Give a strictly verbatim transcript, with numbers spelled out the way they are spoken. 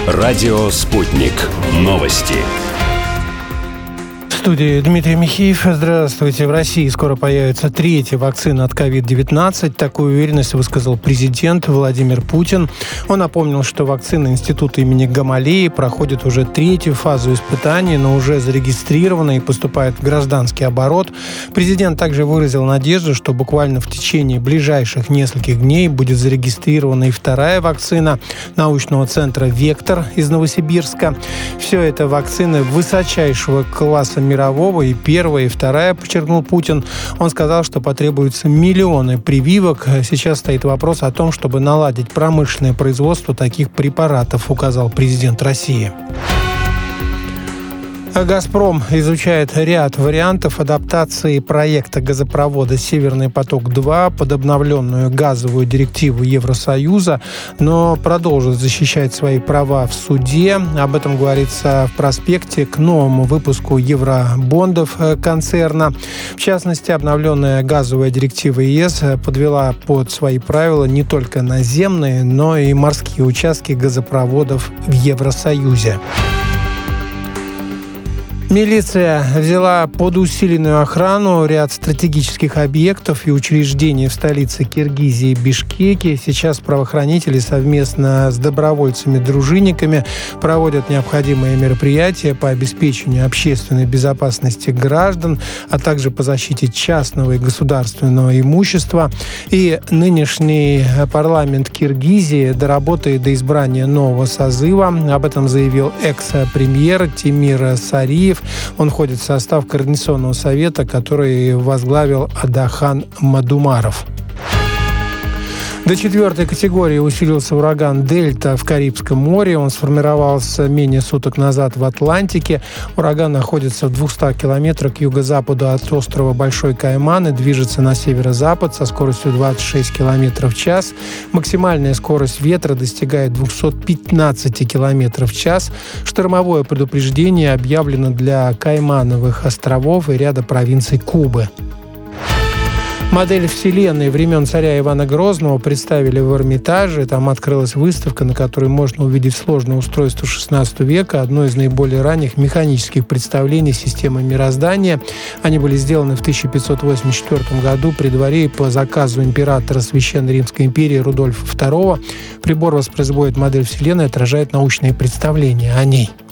Радио «Спутник». Новости. В студии Дмитрий Михеев. Здравствуйте. В России скоро появится третья вакцина от ковид девятнадцать. Такую уверенность высказал президент Владимир Путин. Он напомнил, что вакцина Института имени Гамалеи проходит уже третью фазу испытаний, но уже зарегистрирована и поступает в гражданский оборот. Президент также выразил надежду, что буквально в течение ближайших нескольких дней будет зарегистрирована и вторая вакцина научного центра «Вектор» из Новосибирска. Все это вакцины высочайшего класса мирового. мирового, и первая, и вторая, подчеркнул Путин. Он сказал, что потребуются миллионы прививок. Сейчас стоит вопрос о том, чтобы наладить промышленное производство таких препаратов, указал президент России. «Газпром» изучает ряд вариантов адаптации проекта газопровода «Северный поток-два» под обновленную газовую директиву Евросоюза, но продолжит защищать свои права в суде. Об этом говорится в проспекте к новому выпуску евробондов концерна. В частности, обновленная газовая директива ЕС подвела под свои правила не только наземные, но и морские участки газопроводов в Евросоюзе. Милиция взяла под усиленную охрану ряд стратегических объектов и учреждений в столице Киргизии Бишкеке. Сейчас правоохранители совместно с добровольцами-дружинниками проводят необходимые мероприятия по обеспечению общественной безопасности граждан, а также по защите частного и государственного имущества. И нынешний парламент Киргизии доработает до избрания нового созыва. Об этом заявил экс-премьер Тимир Сариев. Он входит в состав Координационного совета, который возглавил Адахан Мадумаров. До четвертой категории усилился ураган «Дельта» в Карибском море. Он сформировался менее суток назад в Атлантике. Ураган находится в двухстах километрах к юго-западу от острова Большой Кайман и движется на северо-запад со скоростью двадцать шесть километров в час. Максимальная скорость ветра достигает двести пятнадцать километров в час. Штормовое предупреждение объявлено для Каймановых островов и ряда провинций Кубы. Модель Вселенной времен царя Ивана Грозного представили в Эрмитаже. Там открылась выставка, на которой можно увидеть сложное устройство шестнадцатого века, одно из наиболее ранних механических представлений системы мироздания. Они были сделаны в тысяча пятьсот восемьдесят четвёртом году при дворе и по заказу императора Священной Римской империи Рудольфа второго. Прибор воспроизводит модель Вселенной и отражает научные представления о ней.